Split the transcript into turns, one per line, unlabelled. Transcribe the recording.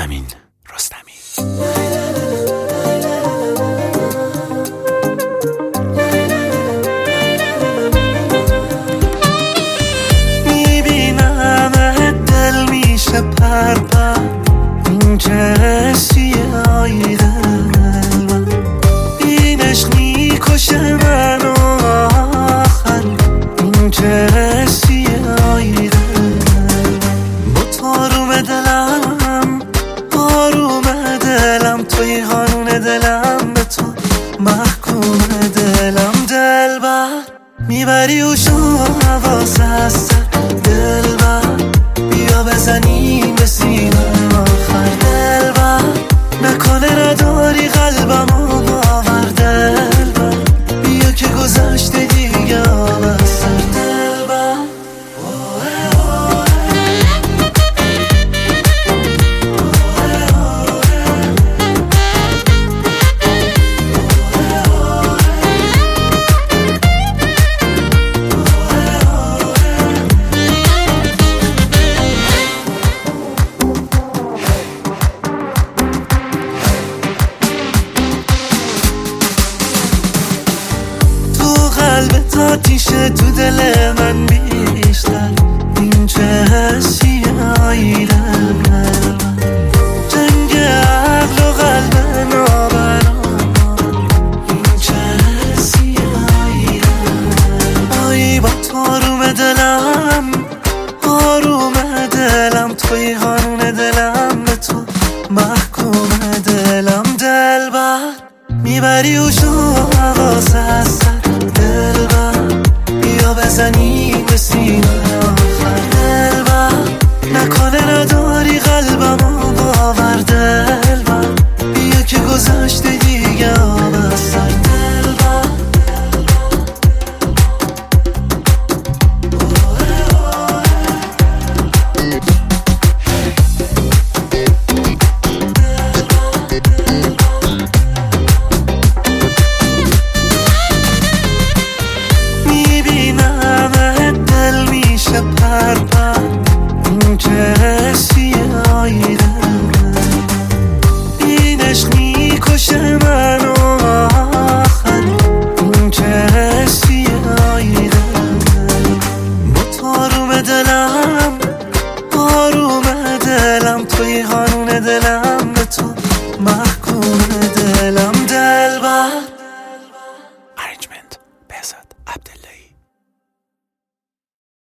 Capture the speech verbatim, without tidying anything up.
امین رستمی.
میبینم دل میشه پر پر، این چه سیاهی دلم، این عشق میکشه منو آخر، این چه سیاهی دلم. با تاروم دلم آروم دلم، توی قانون دلم به تو محکوم دلم. دلبر میبری و شو حواس از سر، دلبر بیا بزنیم به سینه آخر. دلبر نکنه نداری قلبمو باور، دلبر بیا که گذشته دیگه آب از سر. دلبر قلبت آتیشه تو دل من بیشتر، این چه سیاهی دلم. جنگ عقل و قلب نابرام، این چه سیاهی دلم. آی با تاروم دلم آروم دلم، توی قانون دلم به تو محکوم دلم. دلبر میبری و شو حواس از سر، دلبر بیا بزنیم به سینه آخر. دلبر نکنه نداری قلبمو باور، دلبر بیا که گذشته دیگه آب از سر. دلبر پر پر، این چه سیاهی دلم، این عشق میکشه من